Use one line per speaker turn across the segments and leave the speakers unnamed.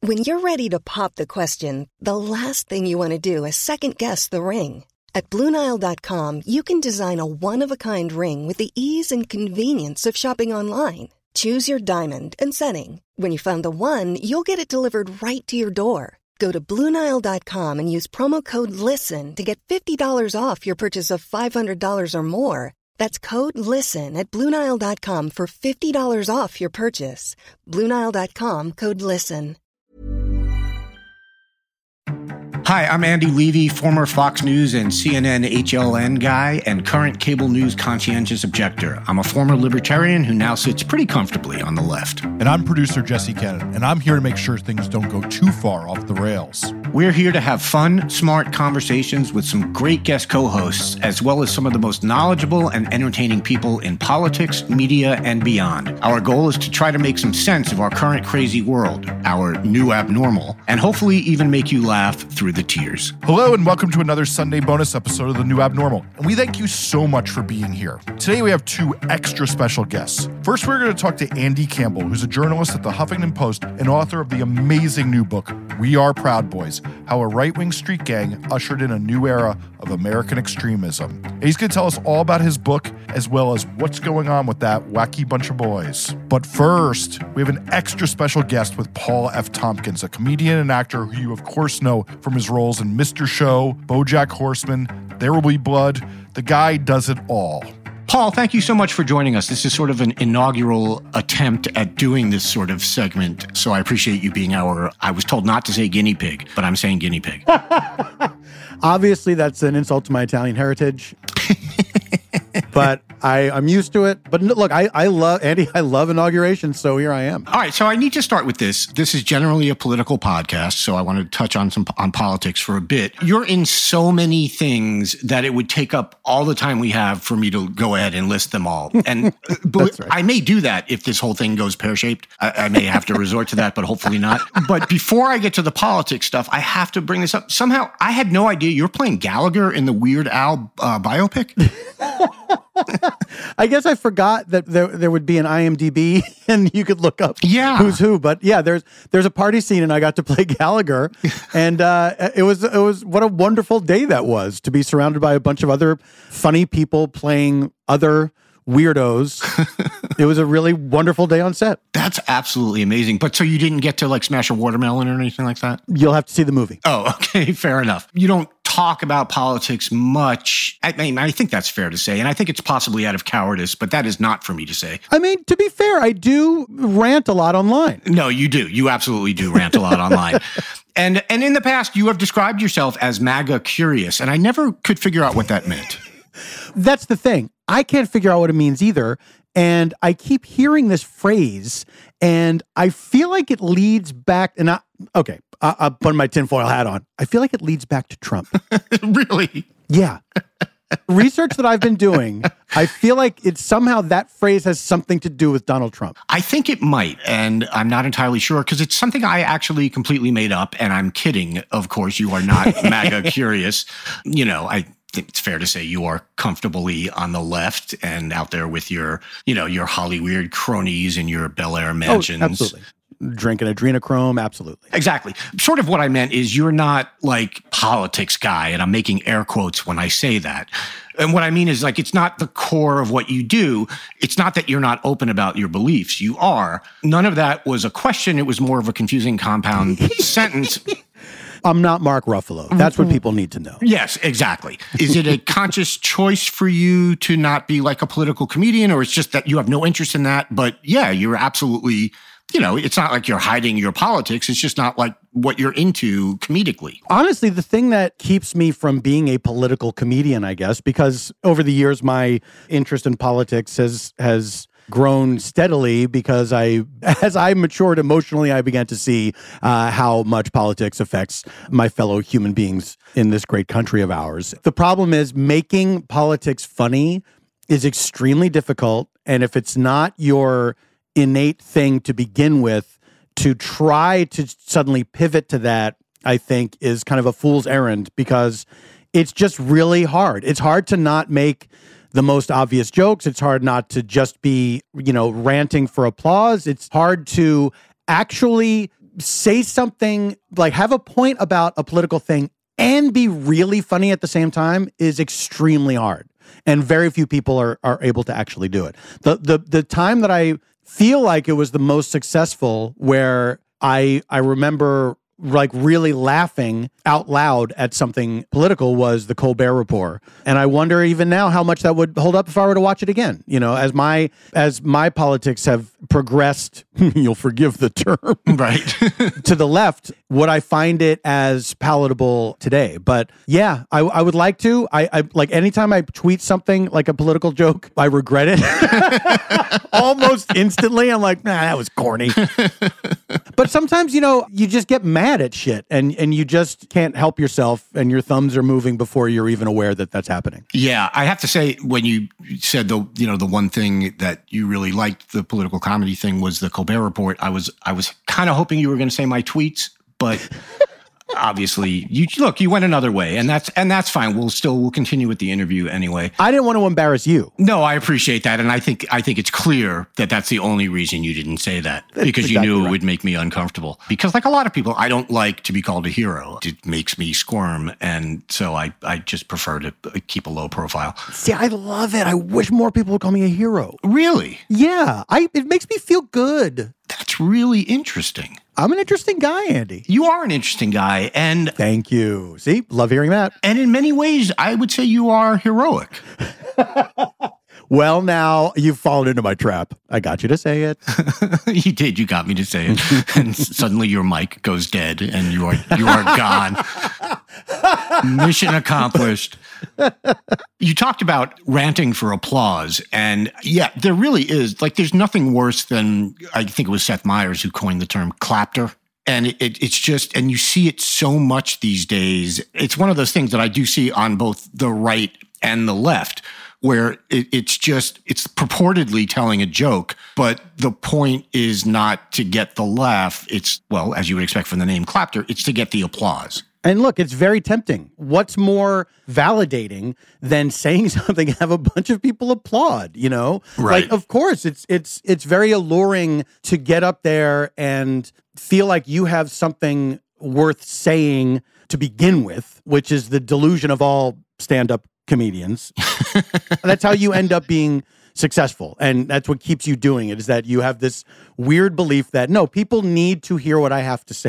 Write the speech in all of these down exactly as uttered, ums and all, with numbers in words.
When you're ready to pop the question, the last thing you want to do is second-guess the ring. At Blue Nile dot com, you can design a one-of-a-kind ring with the ease and convenience of shopping online. Choose your diamond and setting. When you find the one, you'll get it delivered right to your door. Go to Blue Nile dot com and use promo code LISTEN to get fifty dollars off your purchase of five hundred dollars or more. That's code LISTEN at Blue Nile dot com for fifty dollars off your purchase. Blue Nile dot com, code LISTEN.
Hi, I'm Andy Levy, former Fox News and C N N H L N guy and current cable news conscientious objector. I'm a former libertarian who now sits pretty comfortably on the left.
And I'm producer Jesse Cannon, and I'm here to make sure things don't go too far off the rails.
We're here to have fun, smart conversations with some great guest co-hosts, as well as some of the most knowledgeable and entertaining people in politics, media, and beyond. Our goal is to try to make some sense of our current crazy world, our new abnormal, and hopefully even make you laugh through the tears.
Hello and welcome to another Sunday bonus episode of The New Abnormal. And we thank you so much for being here. Today we have two extra special guests. First, we're going to talk to Andy Campbell, who's a journalist at the Huffington Post and author of the amazing new book, We Are Proud Boys, How a Right-Wing Street Gang Ushered in a New Era of American Extremism. And he's going to tell us all about his book, as well as what's going on with that wacky bunch of boys. But first, we have an extra special guest with Paul F. Tompkins, a comedian and actor who you of course know from his roles in Mister Show, BoJack Horseman, There Will Be Blood. The guy does it all.
Paul, thank you so much for joining us. This is sort of an inaugural attempt at doing this sort of segment, so I appreciate you being our, I was told not to say guinea pig, but I'm saying guinea pig.
Obviously, that's an insult to my Italian heritage. But I, I'm used to it. But look, I, I love, Andy, I love inaugurations, so here I am.
All right, so I need to start with this. This is generally a political podcast, so I want to touch on some on politics for a bit. You're in so many things that it would take up all the time we have for me to go ahead and list them all. And
That's right.
I may do that if this whole thing goes pear-shaped. I, I may have to resort to that, but hopefully not. But before I get to the politics stuff, I have to bring this up. Somehow, I had no idea you're playing Gallagher in the Weird Al uh, biopic.
I guess I forgot that there there would be an I M D B and you could look up
yeah.
who's who. But yeah, there's there's a party scene and I got to play Gallagher, and uh, it was it was what a wonderful day that was to be surrounded by a bunch of other funny people playing other weirdos. It was a really wonderful day on set.
That's absolutely amazing. But so you didn't get to like smash a watermelon or anything like that?
You'll have to see the movie.
Oh, okay, fair enough. You don't talk about politics much. I mean, I think that's fair to say. And I think it's possibly out of cowardice, but that is not for me to say.
I mean, to be fair, I do rant a lot online.
No, you do. You absolutely do rant a lot online. And and in the past, you have described yourself as MAGA curious, and I never could figure out what that meant.
That's the thing. I can't figure out what it means either. And I keep hearing this phrase, and I feel like it leads back, and I, okay, I, I'll put my tinfoil hat on. I feel like it leads back to Trump.
Really?
Yeah. Research that I've been doing, I feel like it's somehow that phrase has something to do with Donald Trump.
I think it might, and I'm not entirely sure because it's something I actually completely made up, and I'm kidding. Of course, you are not MAGA curious. You know, I think it's fair to say you are comfortably on the left and out there with your, you know, your Hollywood cronies and your Bel Air mansions.
Oh, absolutely. Drinking adrenochrome, absolutely.
Exactly. Sort of what I meant is you're not like politics guy, and I'm making air quotes when I say that. And what I mean is like it's not the core of what you do. It's not that you're not open about your beliefs. You are. None of that was a question. It was more of a confusing compound sentence.
I'm not Mark Ruffalo. That's what people need to know.
Yes, exactly. Is it a conscious choice for you to not be like a political comedian, or it's just that you have no interest in that? But yeah, you're absolutely, you know, it's not like you're hiding your politics. It's just not like what you're into comedically.
Honestly, the thing that keeps me from being a political comedian, I guess, because over the years, my interest in politics has has grown steadily because I, as I matured emotionally, I began to see uh, how much politics affects my fellow human beings in this great country of ours. The problem is making politics funny is extremely difficult. And if it's not your innate thing to begin with, to try to suddenly pivot to that, I think is kind of a fool's errand because it's just really hard. It's hard to not make the most obvious jokes. It's hard not to just be, you know, ranting for applause. It's hard to actually say something, like have a point about a political thing and be really funny at the same time is extremely hard. And very few people are are able to actually do it. The the the time that I feel like it was the most successful, where I I remember like really laughing out loud at something political, was the Colbert Report. And I wonder even now how much that would hold up if I were to watch it again. You know, as my as my politics have progressed, you'll forgive the term,
right,
to the left, would I find it as palatable today? But yeah, I, I would like to. I, I like anytime I tweet something like a political joke, I regret it almost instantly. I'm like, nah, that was corny. But sometimes, you know, you just get mad at shit and, and you just can't help yourself and your thumbs are moving before you're even aware that that's happening.
Yeah, I have to say, when you said the, you know, the one thing that you really liked, the political comedy thing, was the Colbert Report, I was, I was kind of hoping you were going to say my tweets, but obviously, you look, you went another way, and that's and that's fine. We'll still we'll continue with the interview anyway.
I didn't want to embarrass you.
No, I appreciate that, and I think I think it's clear that that's the only reason you didn't say that,
That's
because
exactly
you knew
right.
it would make me uncomfortable. Because like a lot of people, I don't like to be called a hero. It makes me squirm, and so I I just prefer to keep a low profile.
See, I love it. I wish more people would call me a hero.
Really?
Yeah, I it makes me feel good.
That's really interesting.
I'm an interesting guy, Andy.
You are an interesting guy, and
Thank you. See, love hearing that.
and in many ways, I would say you are heroic.
Well, now you've fallen into my trap. I got you to say it.
You did. You got me to say it, and suddenly your mic goes dead, and you are you are gone. Mission accomplished. You talked about ranting for applause, and yeah, there really is. Like, there's nothing worse than, I think it was Seth Meyers who coined the term clapter. And it, it, it's just, and you see it so much these days. It's one of those things that I do see on both the right and the left, where it, it's just, it's purportedly telling a joke, but the point is not to get the laugh. It's, well, as you would expect from the name clapter, it's to get the applause.
And look, it's very tempting. What's more validating than saying something and have a bunch of people applaud, you know?
Right.
Like, of course, it's it's it's very alluring to get up there and feel like you have something worth saying to begin with, which is the delusion of all stand-up comedians. That's how you end up being successful. And that's what keeps you doing it, is that you have this weird belief that, no, people need to hear what I have to say.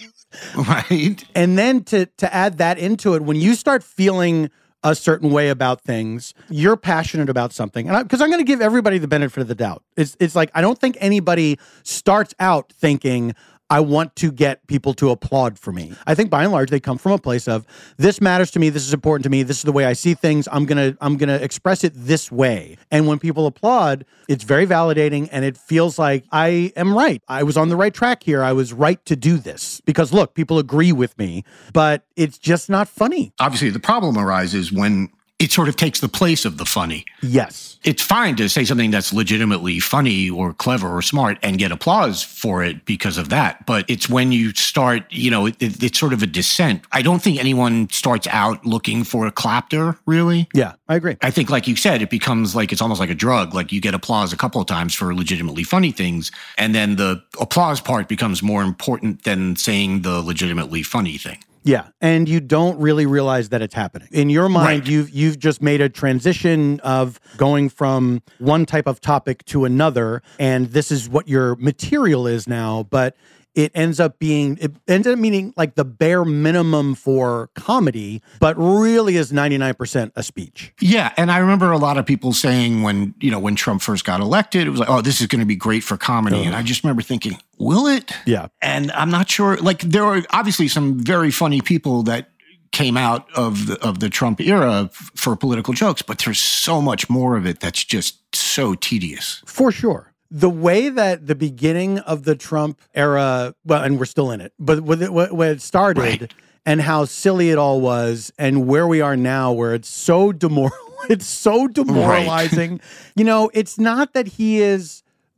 Right.
And then to to add that into it, when you start feeling a certain way about things, you're passionate about something. And because I'm going to give everybody the benefit of the doubt. It's it's like, I don't think anybody starts out thinking, I want to get people to applaud for me. I think by and large, they come from a place of, this matters to me, this is important to me, this is the way I see things, I'm gonna I'm gonna express it this way. And when people applaud, it's very validating, and it feels like I am right. I was on the right track here. I was right to do this. Because look, people agree with me, but it's just not funny.
Obviously, the problem arises when it sort of takes the place of the funny.
Yes.
It's fine to say something that's legitimately funny or clever or smart and get applause for it because of that. But it's when you start, you know, it, it, it's sort of a descent. I don't think anyone starts out looking for a clapter, really.
Yeah, I agree.
I think, like you said, it becomes like, it's almost like a drug. Like, you get applause a couple of times for legitimately funny things, and then the applause part becomes more important than saying the legitimately funny thing.
Yeah, and you don't really realize that it's happening. In your mind,
Right.
you've you've just made a transition of going from one type of topic to another, and this is what your material is now, but it ends up being, it ends up meaning like the bare minimum for comedy, but really is ninety-nine percent a speech.
Yeah, and I remember a lot of people saying when, you know, when Trump first got elected, it was like, oh, this is going to be great for comedy.
Ugh.
And I just remember thinking, will it?
Yeah.
And I'm not sure. Like, there are obviously some very funny people that came out of the, of the Trump era f- for political jokes, but there's so much more of it that's just so tedious.
For sure. The way that the beginning of the Trump era, well, and we're still in it, but with it, when it started,
Right.
and how silly it all was, and where we are now, where it's so demoral, it's so demoralizing. You know, it's not that he is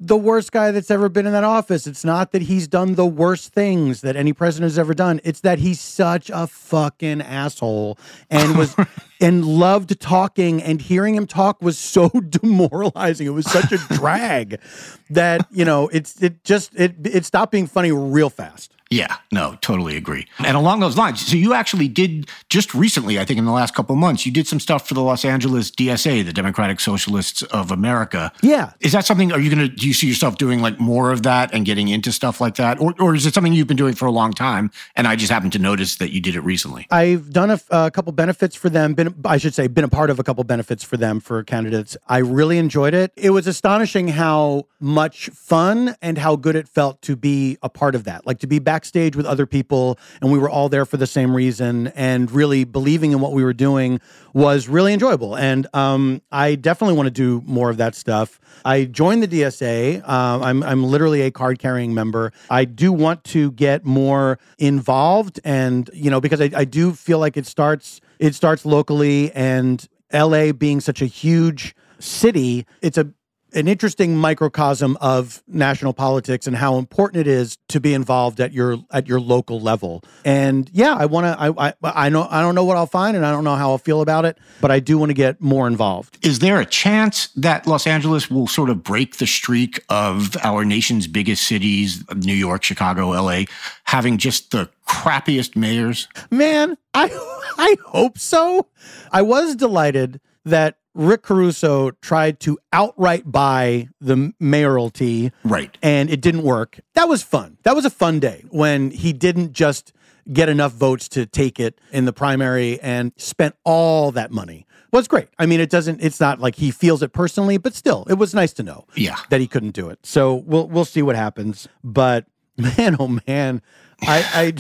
the worst guy that's ever been in that office. It's not that he's done the worst things that any president has ever done. It's that he's such a fucking asshole and was and loved talking, and hearing him talk was so demoralizing. It was such a drag that, you know, it's it just it it stopped being funny real fast.
Yeah, no, totally agree. And along those lines, so you actually did just recently, I think in the last couple of months, you did some stuff for the Los Angeles D S A, the Democratic Socialists of America.
Yeah.
Is that something, are you going to, do you see yourself doing like more of that and getting into stuff like that? Or, or is it something you've been doing for a long time and I just happened to notice that you did it recently?
I've done a, a couple benefits for them, been, I should say, been a part of a couple benefits for them for candidates. I really enjoyed it. It was astonishing how much fun and how good it felt to be a part of that, like to be backstage with other people, and we were all there for the same reason, and really believing in what we were doing was really enjoyable. And um, I definitely want to do more of that stuff. I joined the D S A. Um, I'm I'm literally a card-carrying member. I do want to get more involved, and you know, because I, I do feel like it starts it starts locally, and L A being such a huge city, it's a an interesting microcosm of national politics and how important it is to be involved at your at your local level. And yeah, I want to. I, I I know I don't know what I'll find, and I don't know how I'll feel about it, but I do want to get more involved.
Is there a chance that Los Angeles will sort of break the streak of our nation's biggest cities, New York, Chicago, L A, having just the crappiest mayors?
Man, I I hope so. I was delighted that Rick Caruso tried to outright buy the mayoralty.
Right.
And it didn't work. That was fun. That was a fun day when he didn't just get enough votes to take it in the primary and spent all that money. Well, it's great. I mean, it doesn't, it's not like he feels it personally, but still, it was nice to know
yeah.
that he couldn't do it. So we'll, we'll see what happens. But man, oh man, I,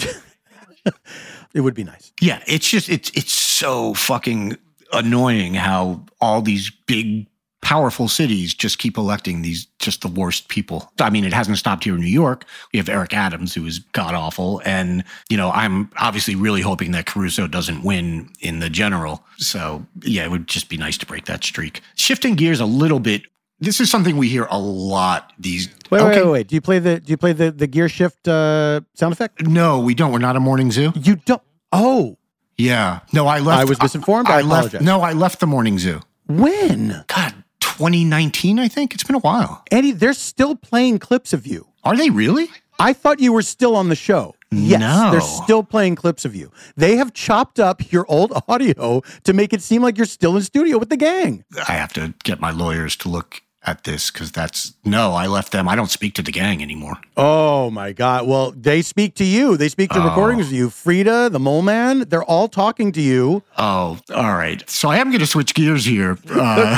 I it would be nice.
Yeah. It's just, it's, it's so fucking annoying how all these big, powerful cities just keep electing these just the worst people. I mean, it hasn't stopped here in New York. We have Eric Adams, who is god-awful. And, you know, I'm obviously really hoping that Caruso doesn't win in the general. So, yeah, it would just be nice to break that streak. Shifting gears a little bit, this is something we hear a lot these
Wait,
okay.
wait, wait, wait. Do you play the do you play the, the gear shift uh, sound effect?
No, we don't. We're not a morning zoo.
You don't. Oh.
Yeah. No, I left.
I was misinformed. I,
I, I
apologize.
left. No, I left the morning zoo.
When?
God, twenty nineteen, I think. It's been a while.
Andy, they're still playing clips of you.
Are they really?
I thought you were still on the show. Yes,
no.
They're still playing clips of you. They have chopped up your old audio to make it seem like you're still in studio with the gang.
I have to get my lawyers to look at this because that's, no, I left them. I don't speak to the gang anymore.
Oh my God. Well, they speak to you. They speak to
oh.
recordings of you. Frida, the mole man, they're all talking to you.
Oh, all right. So I am going to switch gears here uh,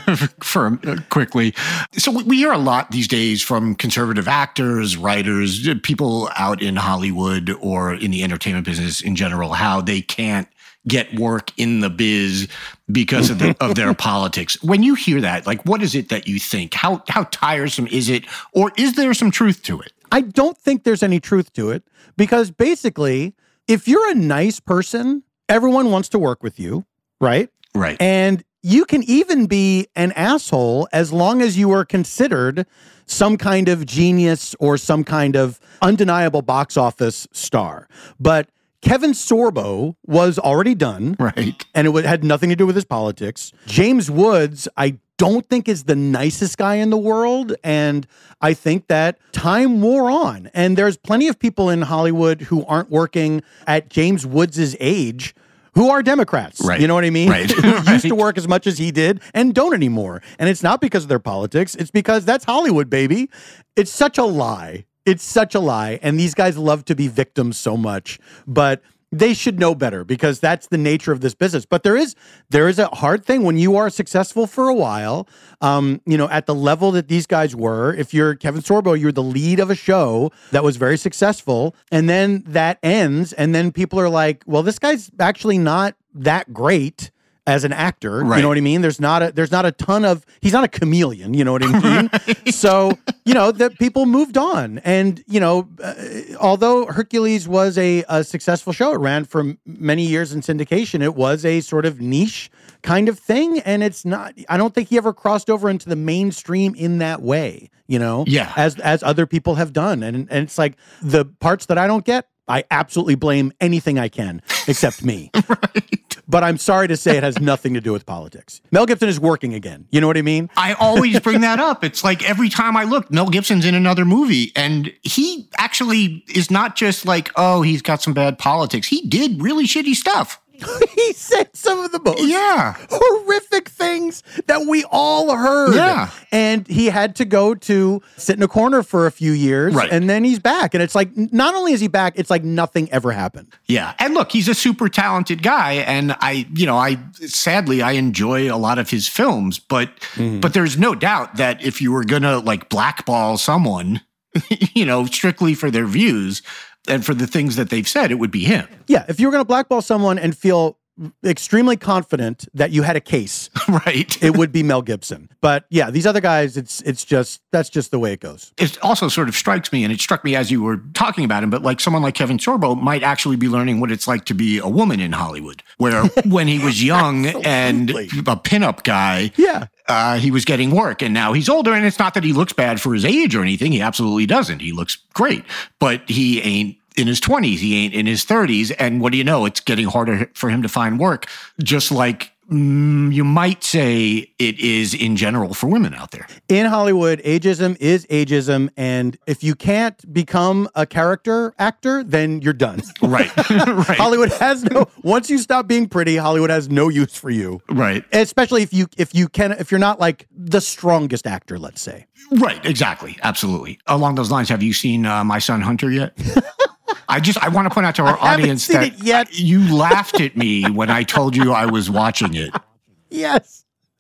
for uh, quickly. So we, we hear a lot these days from conservative actors, writers, people out in Hollywood or in the entertainment business in general, how they can't get work in the biz because of, the, of their politics. When you hear that, like, what is it that you think? How how tiresome is it? Or is there some truth to it?
I don't think there's any truth to it because basically, if you're a nice person, everyone wants to work with you, right?
Right.
And you can even be an asshole as long as you are considered some kind of genius or some kind of undeniable box office star. But Kevin Sorbo was already done.
Right.
And it had nothing to do with his politics. James Woods, I don't think is the nicest guy in the world. And I think that time wore on. And there's plenty of people in Hollywood who aren't working at James Woods' age who are Democrats.
Right.
You know what I mean?
Right.
Who used
right.
to work as much as he did and don't anymore. And it's not because of their politics. It's because that's Hollywood, baby. It's such a lie. It's such a lie, and these guys love to be victims so much, but they should know better because that's the nature of this business. But there is there is a hard thing when you are successful for a while, um, you know, at the level that these guys were. If you're Kevin Sorbo, you're the lead of a show that was very successful, and then that ends, and then people are like, well, this guy's actually not that great. as an actor.
Right.
You know what I mean? There's not a there's not a ton of he's not a chameleon. You know what I mean? Right. So you know that people moved on, and you know, uh, although Hercules was a, a successful show, it ran for m- many years in syndication. It was a sort of niche kind of thing, and it's not. I don't think he ever crossed over into the mainstream in that way. You know,
yeah,
as as other people have done, and and it's like the parts that I don't get, I absolutely blame anything I can except me.
Right.
But I'm sorry to say it has nothing to do with politics. Mel Gibson is working again. You know what I mean?
I always bring that up. It's like every time I look, Mel Gibson's in another movie. And he actually is not just like, oh, he's got some bad politics. He did really shitty stuff.
He said some of the most
yeah.
horrific things that we all heard.
Yeah.
And he had to go to sit in a corner for a few years.
Right.
And then he's back. And it's like, not only is he back, it's like nothing ever happened.
Yeah. And look, he's a super talented guy. And I, you know, I sadly, I enjoy a lot of his films. But, mm. but there's no doubt that if you were going to like blackball someone, you know, strictly for their views, and for the things that they've said, it would be him.
Yeah, if you were going to blackball someone and feel extremely confident that you had a case,
right,
it would be Mel Gibson. But yeah, these other guys, it's it's just, that's just the way it goes.
It also sort of strikes me, and it struck me as you were talking about him, but like someone like Kevin Sorbo might actually be learning what it's like to be a woman in Hollywood, where when he was young and a pinup guy,
yeah.
Uh, he was getting work, and now he's older, and it's not that he looks bad for his age or anything. He absolutely doesn't. He looks great, but he ain't in his twenties. He ain't in his thirties, and what do you know? It's getting harder for him to find work, just like mm, you might say it is in general for women out there.
In Hollywood, ageism is ageism, and if you can't become a character actor, then you're done.
Right. Right.
Hollywood has no, once you stop being pretty, Hollywood has no use for you.
Right.
Especially if you if you can if you're not like the strongest actor, let's say.
Right, exactly. Absolutely. Along those lines, have you seen uh, My Son Hunter yet? I just, I want to point out to our
I
audience
seen
that
it yet.
You laughed at me when I told you I was watching it.
Yes.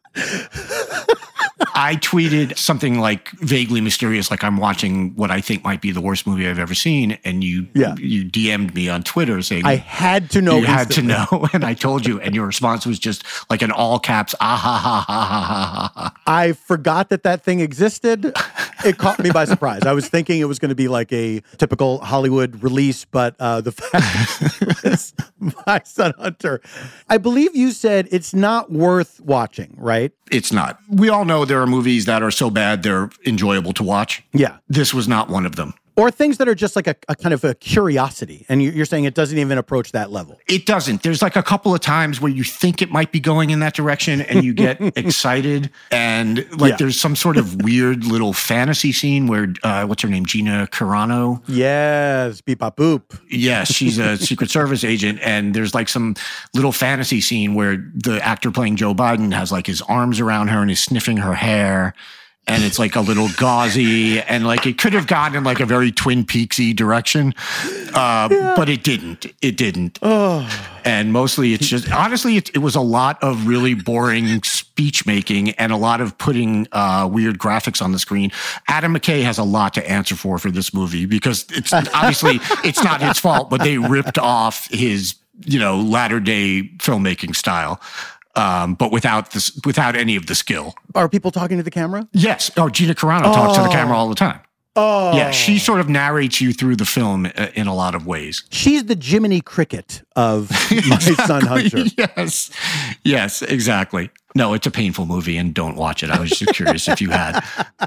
I tweeted something like vaguely mysterious, like I'm watching what I think might be the worst movie I've ever seen. And you
yeah.
you D M'd me on Twitter saying,
I had to know.
You
instantly.
had to know. And I told you. And your response was just like an all caps, ah, ha, ha, ha, ha, ha, ha.
I forgot that that thing existed. It caught me by surprise. I was thinking it was going to be like a typical Hollywood release, but uh, the fact is, My Son Hunter. I believe you said it's not worth watching, right?
It's not. We all know there are movies that are so bad they're enjoyable to watch.
Yeah.
This was not one of them.
Or things that are just like a, a kind of a curiosity. And you're saying it doesn't even approach that level.
It doesn't. There's like a couple of times where you think it might be going in that direction and you get excited. And like yeah. there's some sort of weird little fantasy scene where, uh, what's her name? Gina Carano?
Yes, beep bop boop.
Yes, she's a Secret Service agent. And there's like some little fantasy scene where the actor playing Joe Biden has like his arms around her and is sniffing her hair. And it's like a little gauzy, and like it could have gone in like a very Twin Peaksy direction, uh, yeah. but it didn't. It didn't.
Oh.
And mostly, it's just honestly, it, it was a lot of really boring speech making and a lot of putting uh, weird graphics on the screen. Adam McKay has a lot to answer for for this movie because it's obviously it's not his fault, but they ripped off his you know latter day filmmaking style. Um, but without this, without any of the skill.
Are people talking to the camera?
Yes. Oh, Gina Carano oh. talks to the camera all the time.
Oh.
Yeah, she sort of narrates you through the film in a lot of ways.
She's the Jiminy Cricket of My exactly. Son Hunter.
Yes. Yes, exactly. No, it's a painful movie and don't watch it. I was just curious if you had.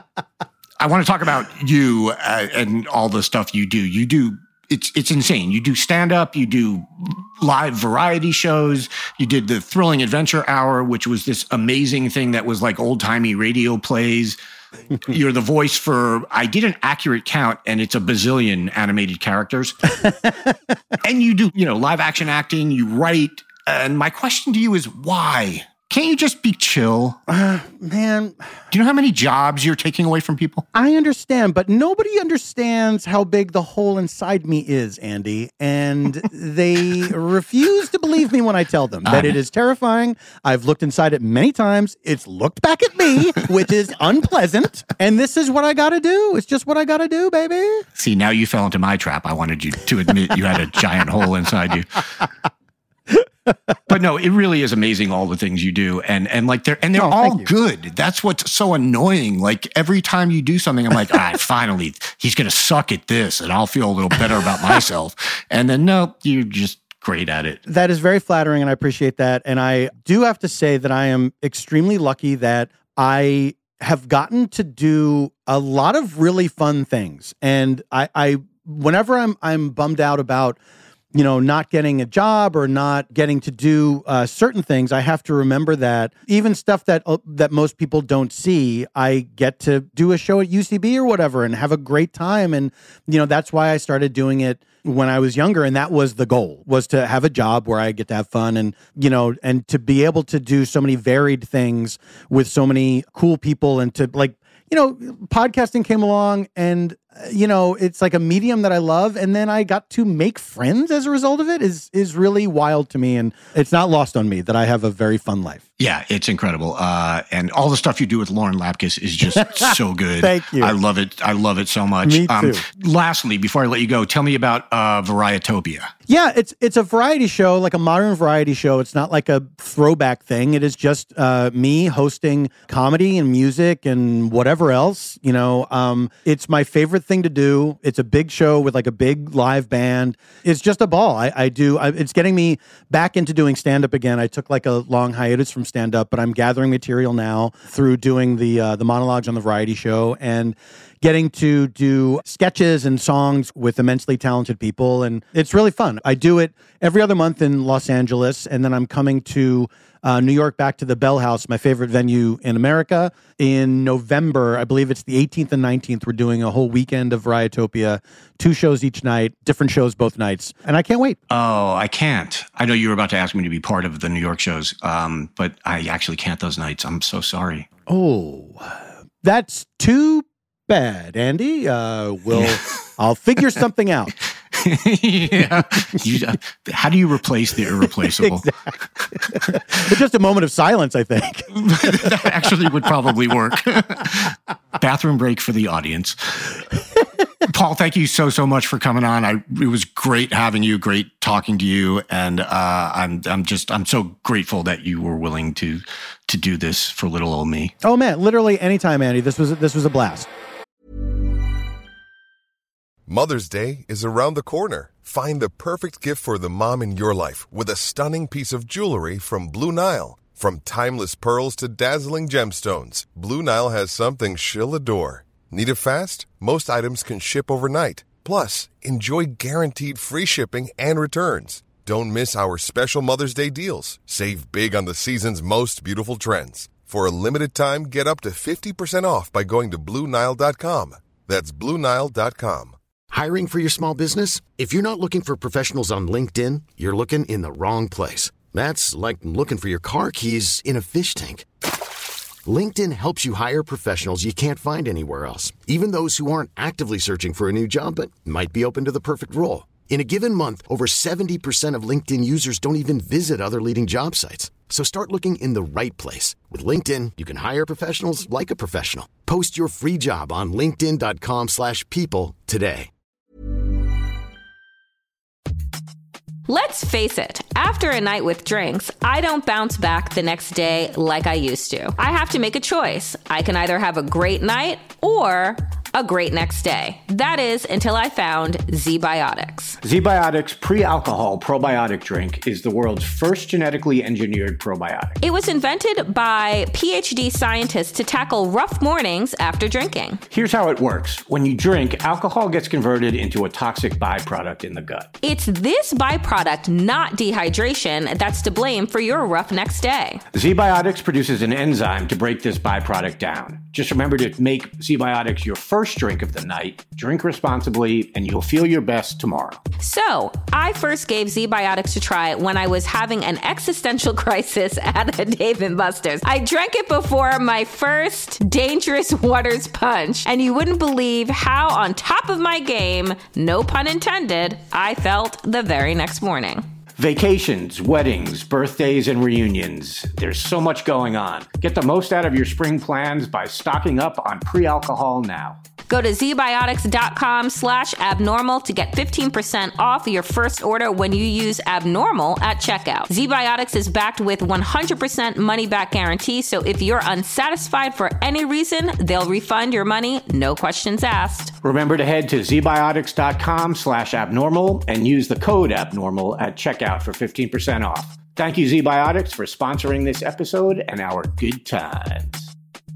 I want to talk about you uh, and all the stuff you do. You do It's it's insane. You do stand-up, you do live variety shows, you did the Thrilling Adventure Hour, which was this amazing thing that was like old-timey radio plays. You're the voice for, I did an accurate count, and it's a bazillion animated characters. And you do, you know, live action acting, you write. And my question to you is, why? Can't you just be chill?
Uh, man.
Do you know how many jobs you're taking away from people?
I understand, but nobody understands how big the hole inside me is, Andy. And they refuse to believe me when I tell them that it is terrifying. I've looked inside it many times. It's looked back at me, which is unpleasant. And this is what I got to do. It's just what I got to do, baby.
See, now you fell into my trap. I wanted you to admit you had a giant hole inside you. But no, it really is amazing all the things you do, and and like they're and they're
Oh,
all
thank you.
good. That's what's so annoying. Like every time you do something, I'm like, ah, finally, he's gonna suck at this, and I'll feel a little better about myself. And then no, you're just great at it.
That is very flattering, and I appreciate that. And I do have to say that I am extremely lucky that I have gotten to do a lot of really fun things. And I, I whenever I'm I'm bummed out about, you know, not getting a job or not getting to do uh, certain things, I have to remember that even stuff that uh, that most people don't see, I get to do a show at U C B or whatever and have a great time. And, you know, that's why I started doing it when I was younger. And that was the goal, was to have a job where I get to have fun and, you know, and to be able to do so many varied things with so many cool people and to like, you know, podcasting came along and, uh, you know, it's like a medium that I love. And then I got to make friends as a result of it is, is really wild to me. And it's not lost on me that I have a very fun life.
Yeah, it's incredible. Uh, and all the stuff you do with Lauren Lapkus is just so good.
Thank you.
I love it. I love it so much.
Me too.
Um, lastly, before I let you go, tell me about uh, Varietopia.
Yeah, it's it's a variety show, like a modern variety show. It's not like a throwback thing. It is just uh, me hosting comedy and music and whatever else. You know, um, it's my favorite thing to do. It's a big show with like a big live band. It's just a ball. I, I do. I, it's getting me back into doing stand-up again. I took like a long hiatus from stand-up, but I'm gathering material now through doing the uh, the monologues on the variety show and getting to do sketches and songs with immensely talented people. And it's really fun. I do it every other month in Los Angeles. And then I'm coming to uh, New York, back to the Bell House, my favorite venue in America, in November. I believe it's the eighteenth and nineteenth. We're doing a whole weekend of Varietopia, two shows each night, different shows both nights. And I can't wait.
Oh, I can't. I know you were about to ask me to be part of the New York shows, um, but I actually can't those nights. I'm so sorry.
Oh, that's too bad, Andy. Uh, we'll, I'll figure something out.
yeah. You, uh, how do you replace the irreplaceable?
Exactly. But just a moment of silence, I think.
That actually would probably work. Bathroom break for the audience. Paul, thank you so, so much for coming on. I, it was great having you, great talking to you. And uh, I'm I'm just, I'm so grateful that you were willing to to do this for little old me.
Oh, man, literally anytime, Andy. This was this was a blast.
Mother's Day is around the corner. Find the perfect gift for the mom in your life with a stunning piece of jewelry from Blue Nile. From timeless pearls to dazzling gemstones, Blue Nile has something she'll adore. Need it fast? Most items can ship overnight. Plus, enjoy guaranteed free shipping and returns. Don't miss our special Mother's Day deals. Save big on the season's most beautiful trends. For a limited time, get up to fifty percent off by going to Blue Nile dot com. That's Blue Nile dot com.
Hiring for your small business? If you're not looking for professionals on LinkedIn, you're looking in the wrong place. That's like looking for your car keys in a fish tank. LinkedIn helps you hire professionals you can't find anywhere else, even those who aren't actively searching for a new job but might be open to the perfect role. In a given month, over seventy percent of LinkedIn users don't even visit other leading job sites. So start looking in the right place. With LinkedIn, you can hire professionals like a professional. Post your free job on linkedin dot com slash people today.
Let's face it, after a night with drinks, I don't bounce back the next day like I used to. I have to make a choice. I can either have a great night or a great next day. That is until I found Z-Biotics.
Z-Biotics pre-alcohol probiotic drink is the world's first genetically engineered probiotic.
It was invented by P H D scientists to tackle rough mornings after drinking.
Here's how it works. When you drink, alcohol gets converted into a toxic byproduct in the gut.
It's this byproduct, not dehydration, that's to blame for your rough next day.
Z-Biotics produces an enzyme to break this byproduct down. Just remember to make Z-Biotics your first drink of the night, drink responsibly, and you'll feel your best tomorrow.
So, I first gave Z-Biotics a try when I was having an existential crisis at a Dave and Buster's. I drank it before my first Dangerous Waters punch, and you wouldn't believe how on top of my game, no pun intended, I felt the very next morning.
Vacations, weddings, birthdays, and reunions. There's so much going on. Get the most out of your spring plans by stocking up on pre-alcohol now.
Go to zbiotics.com slash abnormal to get fifteen percent off your first order when you use abnormal at checkout. ZBiotics is backed with one hundred percent money back guarantee, so if you're unsatisfied for any reason, they'll refund your money, no questions asked.
Remember to head to zbiotics.com slash abnormal and use the code abnormal at checkout for fifteen percent off. Thank you, ZBiotics, for sponsoring this episode and our good times.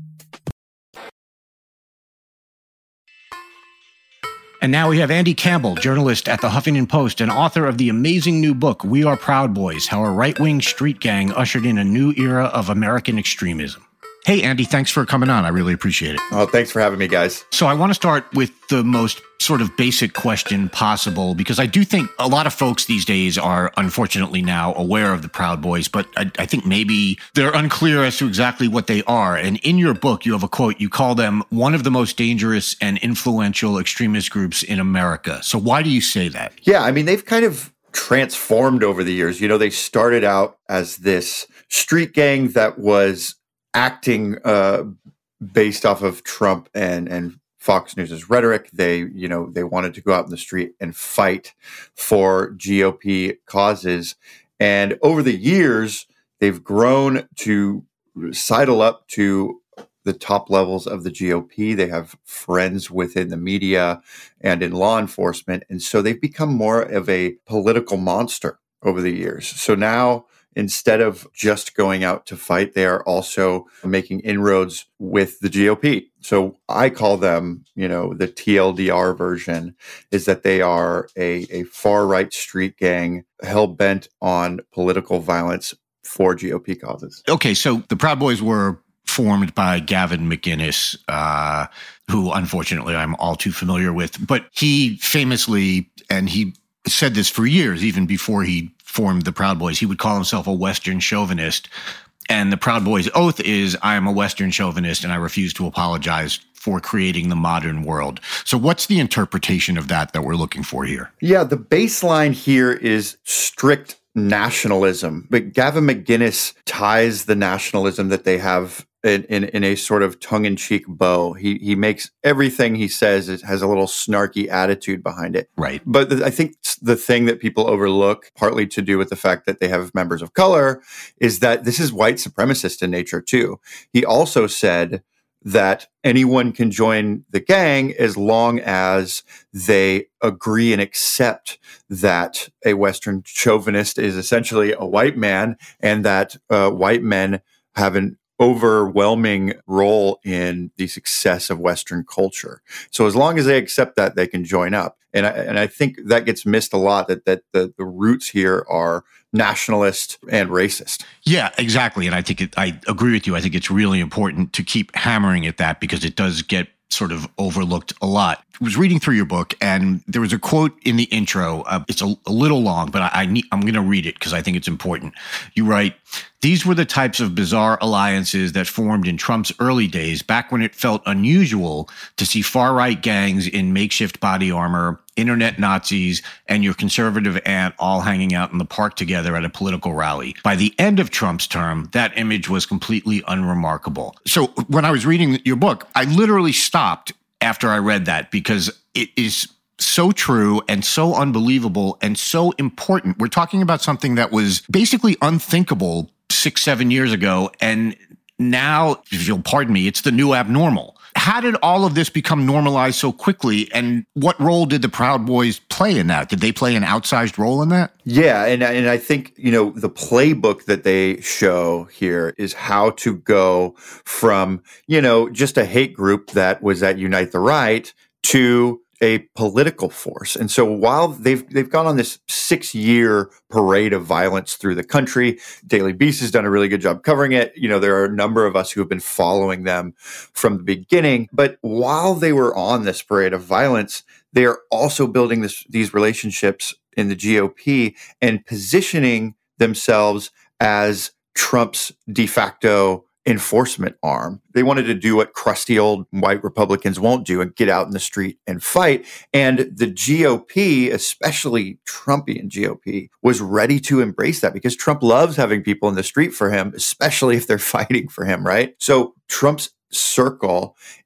And now we have Andy Campbell, journalist at the Huffington Post and author of the amazing new book, We Are Proud Boys, How a Right-Wing Street Gang Ushered in a New Era of American Extremism. Hey, Andy, thanks for coming on. I really appreciate it.
Oh, thanks for having me, guys.
So I want to start with the most sort of basic question possible, because I do think a lot of folks these days are unfortunately now aware of the Proud Boys, but I, I think maybe they're unclear as to exactly what they are. And in your book, you have a quote, you call them one of the most dangerous and influential extremist groups in America. So why do you say that?
Yeah, I mean, they've kind of transformed over the years. You know, they started out as this street gang that was acting uh, based off of Trump and, and Fox News's rhetoric. They, you know, they wanted to go out in the street and fight for G O P causes. And over the years, they've grown to sidle up to the top levels of the G O P. They have friends within the media and in law enforcement. And so they've become more of a political monster over the years. So now, instead of just going out to fight, they are also making inroads with the G O P. So I call them, you know, the T L D R version, is that they are a, a far-right street gang hell-bent on political violence for G O P causes.
Okay, so the Proud Boys were formed by Gavin McInnes, uh, who unfortunately I'm all too familiar with, but he famously, and he said this for years, even before he formed the Proud Boys, he would call himself a Western chauvinist. And the Proud Boys' oath is, I am a Western chauvinist and I refuse to apologize for creating the modern world. So what's the interpretation of that that we're looking for here?
Yeah, the baseline here is strict nationalism. But Gavin McInnes ties the nationalism that they have In, in, in a sort of tongue-in-cheek bow. He he makes everything he says it has a little snarky attitude behind it.
Right.
But the, I think the thing that people overlook, partly to do with the fact that they have members of color, is that this is white supremacist in nature too. He also said that anyone can join the gang as long as they agree and accept that a Western chauvinist is essentially a white man, and that uh, white men have an overwhelming role in the success of Western culture. So as long as they accept that, they can join up. And I, and I think that gets missed a lot, that, that the, the roots here are nationalist and racist.
Yeah, exactly. And I think it, I agree with you. I think it's really important to keep hammering at that, because it does get sort of overlooked a lot. I was reading through your book, and there was a quote in the intro. Uh, it's a, a little long, but I, I need, I'm going to read it because I think it's important. You write, these were the types of bizarre alliances that formed in Trump's early days, back when it felt unusual to see far-right gangs in makeshift body armor, internet Nazis, and your conservative aunt all hanging out in the park together at a political rally. By the end of Trump's term, that image was completely unremarkable. So when I was reading your book, I literally stopped after I read that, because it is so true and so unbelievable and so important. We're talking about something that was basically unthinkable six, seven years ago. And now, if you'll pardon me, it's the new abnormal. How did all of this become normalized so quickly? And what role did the Proud Boys play in that? Did they play an outsized role in that?
Yeah. And, and I think, you know, the playbook that they show here is how to go from, you know, just a hate group that was at Unite the Right to a political force. And so while they've they've gone on this six-year parade of violence through the country, Daily Beast has done a really good job covering it. You know, there are a number of us who have been following them from the beginning. But while they were on this parade of violence, they are also building this, these relationships in the G O P and positioning themselves as Trump's de facto enforcement arm. They wanted to do what crusty old white Republicans won't do and get out in the street and fight. And the G O P, especially Trumpian G O P, was ready to embrace that, because Trump loves having people in the street for him, especially if they're fighting for him, right? So Trump's circle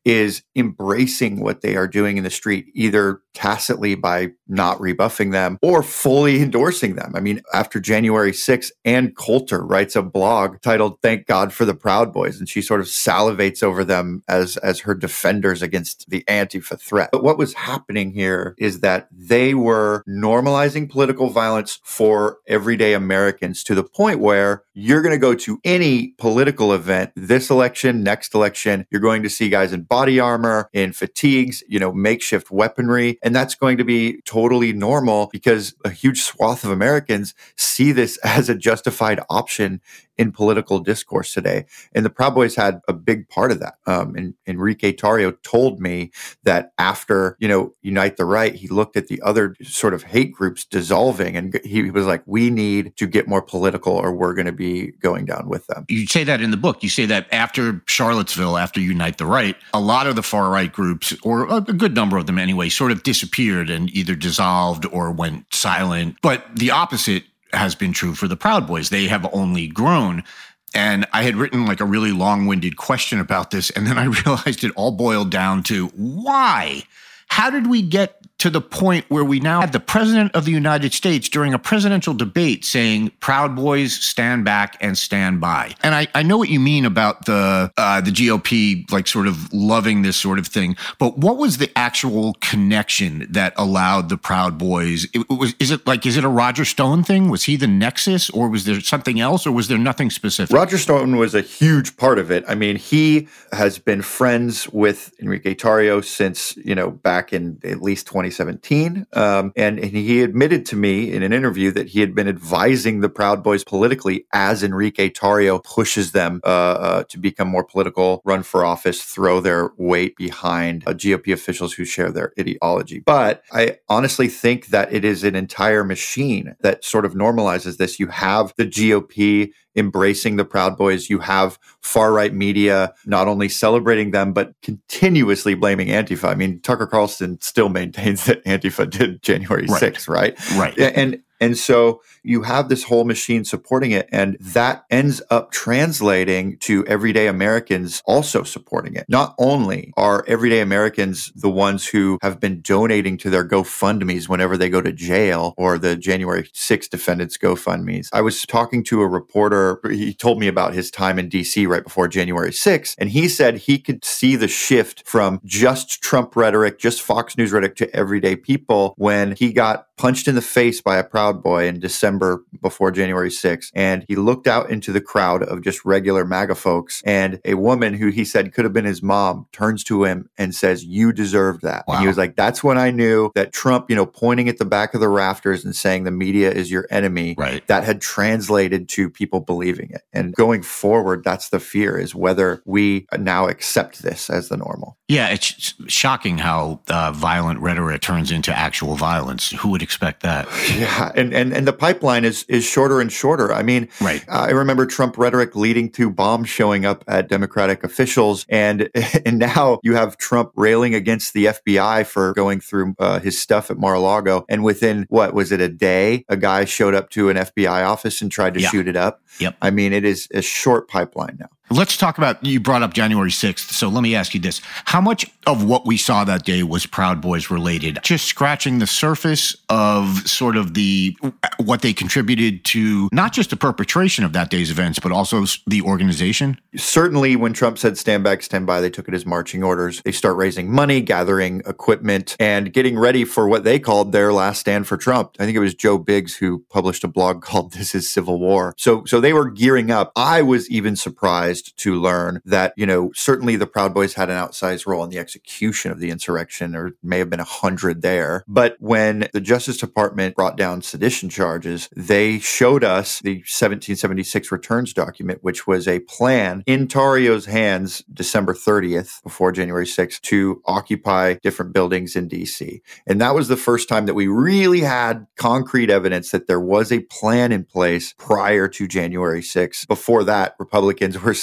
is embracing what they are doing in the street, either tacitly by not rebuffing them or fully endorsing them. I mean, after January sixth, Ann Coulter writes a blog titled "Thank God for the Proud Boys," and she sort of salivates over them as, as her defenders against the Antifa threat. But what was happening here is that they were normalizing political violence for everyday Americans to the point where you're going to go to any political event this election, next election, you're going to see guys in body armor, in fatigues, you know, makeshift weaponry. And that's going to be totally normal because a huge swath of Americans see this as a justified option in political discourse today. And the Proud Boys had a big part of that. Um, and Enrique Tarrio told me that after, you know, Unite the Right, he looked at the other sort of hate groups dissolving and he was like, we need to get more political or we're going to be going down with them.
You say that in the book. You say that after Charlottesville, after Unite the Right, a lot of the far-right groups, or a good number of them anyway, sort of disappeared and either dissolved or went silent. But the opposite has been true for the Proud Boys. They have only grown. And I had written like a really long-winded question about this, and then I realized it all boiled down to why? How did we get to the point where we now have the president of the United States during a presidential debate saying, Proud Boys, stand back and stand by? And I, I know what you mean about the uh, the G O P, like sort of loving this sort of thing. But what was the actual connection that allowed the Proud Boys? It, it was, is it like, is it a Roger Stone thing? Was he the nexus, or was there something else, or was there nothing specific?
Roger Stone was a huge part of it. I mean, he has been friends with Enrique Tarrio since, you know, back in at least twenty seventeen. Um, and, and he admitted to me in an interview that he had been advising the Proud Boys politically as Enrique Tarrio pushes them uh, uh, to become more political, run for office, throw their weight behind uh, G O P officials who share their ideology. But I honestly think that it is an entire machine that sort of normalizes this. You have the G O P embracing the Proud Boys. You have far-right media not only celebrating them, but continuously blaming Antifa. I mean, Tucker Carlson still maintains that Antifa did January sixth, right?
Right.
And And so you have this whole machine supporting it, and that ends up translating to everyday Americans also supporting it. Not only are everyday Americans the ones who have been donating to their GoFundMes whenever they go to jail, or the January sixth defendants' GoFundMes. I was talking to a reporter. He told me about his time in D C right before January sixth, and he said he could see the shift from just Trump rhetoric, just Fox News rhetoric, to everyday people when he got punched in the face by a Proud Boy in December before January sixth. And he looked out into the crowd of just regular MAGA folks, and a woman who he said could have been his mom turns to him and says, "You deserved that." Wow. And he was like, that's when I knew that Trump, you know, pointing at the back of the rafters and saying the media is your enemy,
right,
that had translated to people believing it. And going forward, that's the fear, is whether we now accept this as the normal.
Yeah, it's shocking how uh, violent rhetoric turns into actual violence. Who would expect that?
Yeah, and and and the pipeline is is shorter and shorter. I mean,
right.
uh, I remember Trump rhetoric leading to bombs showing up at Democratic officials, and and now you have Trump railing against the F B I for going through uh, his stuff at Mar-a-Lago, and within, what was it, a day, a guy showed up to an F B I office and tried to yeah. shoot it up.
Yep.
I mean, it is a short pipeline now.
Let's talk about, you brought up January sixth. So let me ask you this. How much of what we saw that day was Proud Boys related? Just scratching the surface of sort of the, what they contributed to, not just the perpetration of that day's events, but also the organization?
Certainly when Trump said stand back, stand by, they took it as marching orders. They start raising money, gathering equipment, and getting ready for what they called their last stand for Trump. I think it was Joe Biggs who published a blog called This is Civil War. So, so they were gearing up. I was even surprised to learn that, you know, certainly the Proud Boys had an outsized role in the execution of the insurrection, or may have been a hundred there. But when the Justice Department brought down sedition charges, they showed us the seventeen seventy-six returns document, which was a plan in Tarrio's hands December thirtieth, before January sixth, to occupy different buildings in D C. And that was the first time that we really had concrete evidence that there was a plan in place prior to January sixth. Before that, Republicans were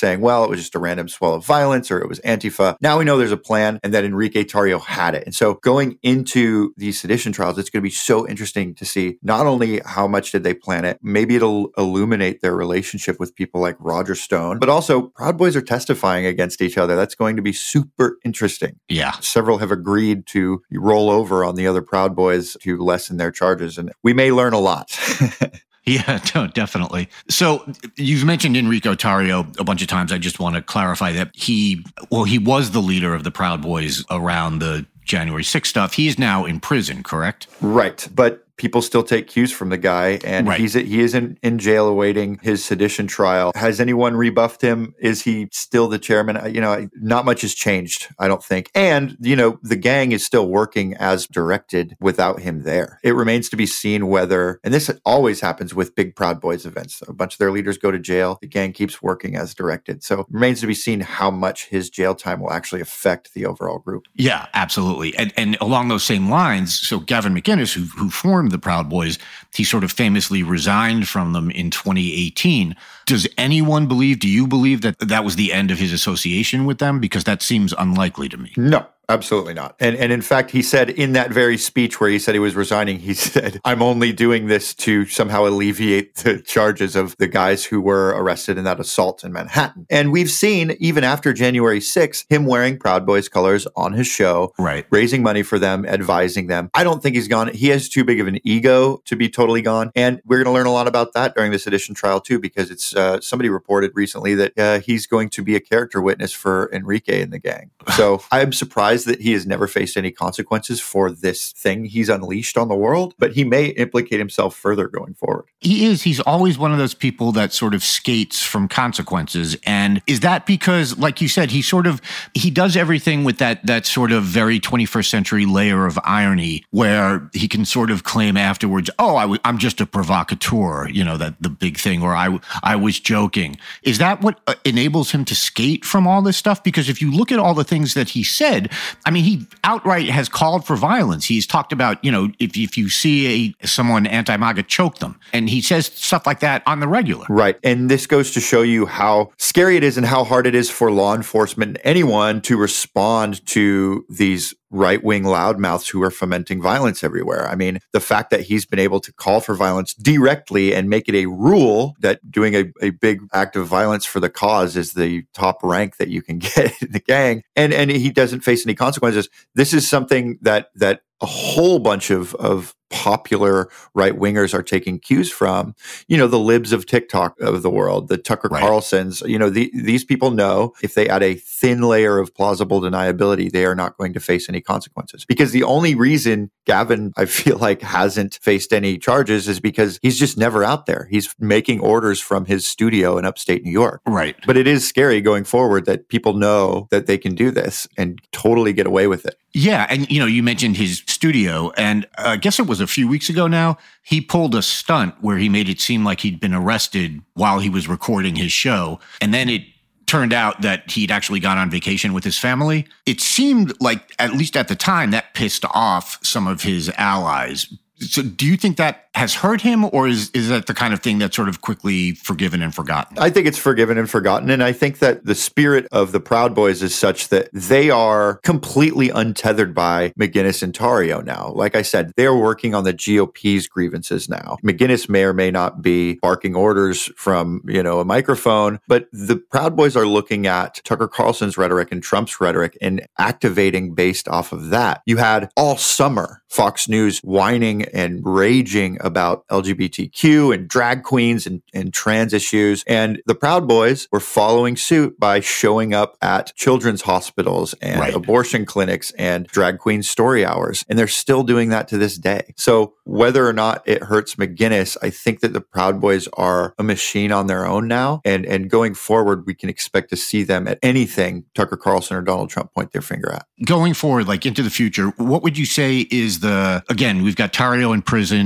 saying, well, it was just a random swell of violence or it was Antifa. Now we know there's a plan and that Enrique Tarrio had it. And so going into these sedition trials, it's going to be so interesting to see not only how much did they plan it, maybe it'll illuminate their relationship with people like Roger Stone, but also Proud Boys are testifying against each other. That's going to be super interesting.
Yeah.
Several have agreed to roll over on the other Proud Boys to lessen their charges, and we may learn a lot.
Yeah, no, definitely. So you've mentioned Enrique Tarrio a bunch of times. I just want to clarify that he, well, he was the leader of the Proud Boys around the January sixth stuff. He's now in prison, correct?
Right. But people still take cues from the guy, and
right.
he's he is in, in jail awaiting his sedition trial. Has anyone rebuffed him? Is he still the chairman? You know, not much has changed, I don't think. And, you know, the gang is still working as directed without him there. It remains to be seen whether, and this always happens with big Proud Boys events, a bunch of their leaders go to jail, the gang keeps working as directed. So it remains to be seen how much his jail time will actually affect the overall group.
Yeah, absolutely. And, and along those same lines, so Gavin McInnes, who, who formed the Proud Boys, he sort of famously resigned from them in twenty eighteen. Does anyone believe, do you believe that that was the end of his association with them? Because that seems unlikely to me.
No. Absolutely not. And and in fact, he said in that very speech where he said he was resigning, he said, I'm only doing this to somehow alleviate the charges of the guys who were arrested in that assault in Manhattan. And we've seen, even after January sixth, him wearing Proud Boys colors on his show,
right,
raising money for them, advising them. I don't think he's gone. He has too big of an ego to be totally gone. And we're going to learn a lot about that during this edition trial, too, because it's uh, somebody reported recently that uh, he's going to be a character witness for Enrique and the gang. So I'm surprised that he has never faced any consequences for this thing he's unleashed on the world, but he may implicate himself further going forward.
He is. He's always one of those people that sort of skates from consequences. And is that because, like you said, he sort of, he does everything with that that sort of very twenty-first century layer of irony where he can sort of claim afterwards, oh, I w- I'm just a provocateur, you know, that the big thing, or I, I was joking. Is that what uh, enables him to skate from all this stuff? Because if you look at all the things that he said, I mean, he outright has called for violence. He's talked about, you know, if, if you see a, someone anti-MAGA, choke them. And he says stuff like that on the regular.
Right. And this goes to show you how scary it is and how hard it is for law enforcement and anyone to respond to these right-wing loudmouths who are fomenting violence everywhere. I mean, the fact that he's been able to call for violence directly and make it a rule that doing a, a big act of violence for the cause is the top rank that you can get in the gang, and and he doesn't face any consequences. This is something that that a whole bunch of of popular right-wingers are taking cues from, you know, the libs of TikTok of the world, the Tucker
right.
Carlsons. You know, the, these people know if they add a thin layer of plausible deniability, they are not going to face any consequences. Because the only reason Gavin, I feel like, hasn't faced any charges is because he's just never out there. He's making orders from his studio in upstate New York.
Right.
But it is scary going forward that people know that they can do this and totally get away with it.
Yeah. And, you know, you mentioned his studio, and I guess it was a few weeks ago now, he pulled a stunt where he made it seem like he'd been arrested while he was recording his show. And then it turned out that he'd actually gone on vacation with his family. It seemed like, at least at the time, that pissed off some of his allies. So do you think that has hurt him, or is, is that the kind of thing that's sort of quickly forgiven and forgotten?
I think it's forgiven and forgotten. And I think that the spirit of the Proud Boys is such that they are completely untethered by McInnes and Tarrio now. Like I said, they're working on the G O P's grievances now. McInnes may or may not be barking orders from, you know, a microphone, but the Proud Boys are looking at Tucker Carlson's rhetoric and Trump's rhetoric and activating based off of that. You had all summer Fox News whining and raging about L G B T Q and drag queens and, and trans issues. And the Proud Boys were following suit by showing up at children's hospitals and
right.
abortion clinics and drag queen story hours. And they're still doing that to this day. So whether or not it hurts McInnes, I think that the Proud Boys are a machine on their own now. And, and going forward, we can expect to see them at anything Tucker Carlson or Donald Trump point their finger at.
Going forward, like into the future, what would you say is the, again, we've got Tarrio in prison.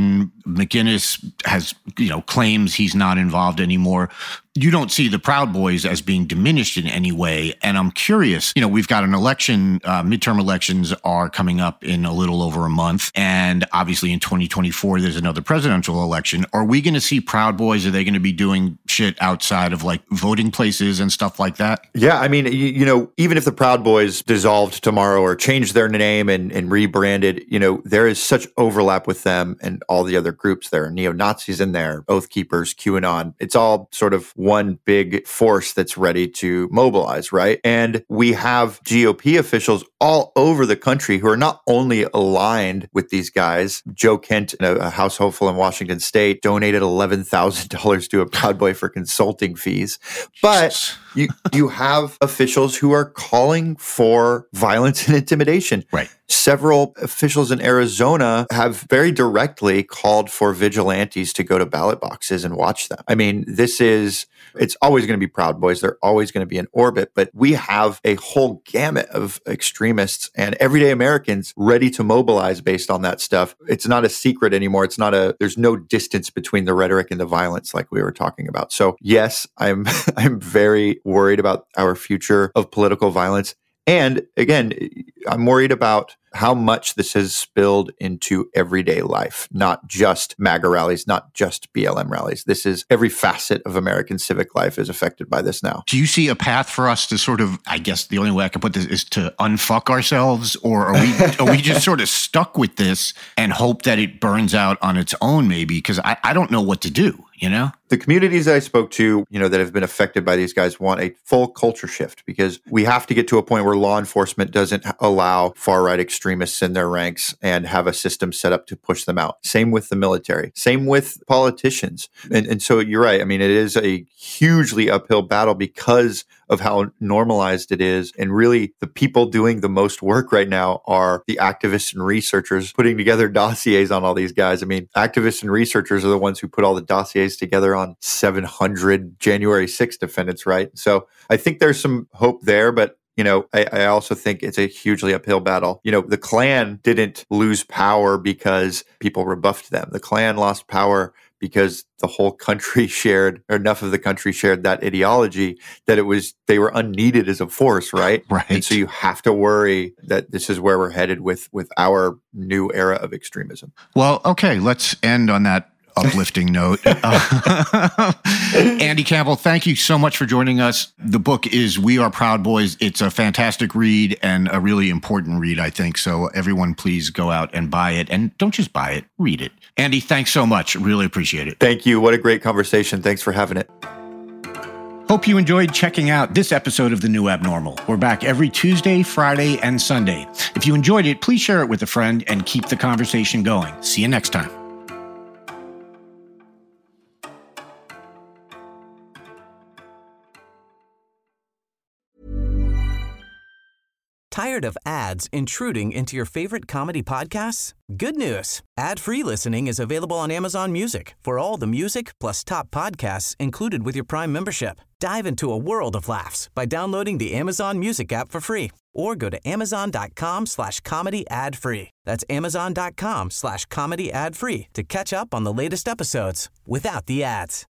McGinnis has, you know, claims he's not involved anymore. You don't see the Proud Boys as being diminished in any way. And I'm curious, you know, we've got an election, uh, midterm elections are coming up in a little over a month. And obviously in twenty twenty-four, there's another presidential election. Are we going to see Proud Boys? Are they going to be doing shit outside of like voting places and stuff like that?
Yeah. I mean, you, you know, even if the Proud Boys dissolved tomorrow or changed their name and, and rebranded, you know, there is such overlap with them and all the other groups. There are neo-Nazis in there, Oath Keepers, QAnon. It's all sort of one big force that's ready to mobilize, right? And we have G O P officials all over the country who are not only aligned with these guys. Joe Kent, a House hopeful in Washington State, donated eleven thousand dollars to a Proud Boy for consulting fees. But you, you have officials who are calling for violence and intimidation.
Right.
Several officials in Arizona have very directly called for vigilantes to go to ballot boxes and watch them. I mean, this is, it's always going to be Proud Boys. They're always going to be in orbit, but we have a whole gamut of extremists and everyday Americans ready to mobilize based on that stuff. It's not a secret anymore. It's not a, there's no distance between the rhetoric and the violence like we were talking about. So yes, I'm, I'm very worried about our future of political violence. And again, I'm worried about how much this has spilled into everyday life, not just MAGA rallies, not just B L M rallies. This is every facet of American civic life is affected by this now.
Do you see a path for us to sort of, I guess the only way I can put this is to unfuck ourselves, or are we are we just sort of stuck with this and hope that it burns out on its own maybe? Because I, I don't know what to do, you know?
The communities that I spoke to, you know, that have been affected by these guys want a full culture shift, because we have to get to a point where law enforcement doesn't allow far-right extremists in their ranks and have a system set up to push them out. Same with the military. Same with politicians. And, and so you're right. I mean, it is a hugely uphill battle because of how normalized it is. And really, the people doing the most work right now are the activists and researchers putting together dossiers on all these guys. I mean, activists and researchers are the ones who put all the dossiers together on seven hundred January sixth defendants, right? So I think there's some hope there, but you know, I, I also think it's a hugely uphill battle. You know, the Klan didn't lose power because people rebuffed them. The Klan lost power because the whole country shared, or enough of the country shared that ideology that it was, they were unneeded as a force, right?
Right.
And so you have to worry that this is where we're headed with, with our new era of extremism.
Well, okay, let's end on that uplifting note. Uh, Andy Campbell, thank you so much for joining us. The book is We Are Proud Boys. It's a fantastic read and a really important read, I think. So everyone, please go out and buy it. And don't just buy it, read it. Andy, thanks so much. Really appreciate it.
Thank you. What a great conversation. Thanks for having it.
Hope you enjoyed checking out this episode of The New Abnormal. We're back every Tuesday, Friday, and Sunday. If you enjoyed it, please share it with a friend and keep the conversation going. See you next time.
Tired of ads intruding into your favorite comedy podcasts? Good news. Ad-free listening is available on Amazon Music for all the music plus top podcasts included with your Prime membership. Dive into a world of laughs by downloading the Amazon Music app for free or go to amazon.com slash comedy ad free. That's amazon.com slash comedy ad free to catch up on the latest episodes without the ads.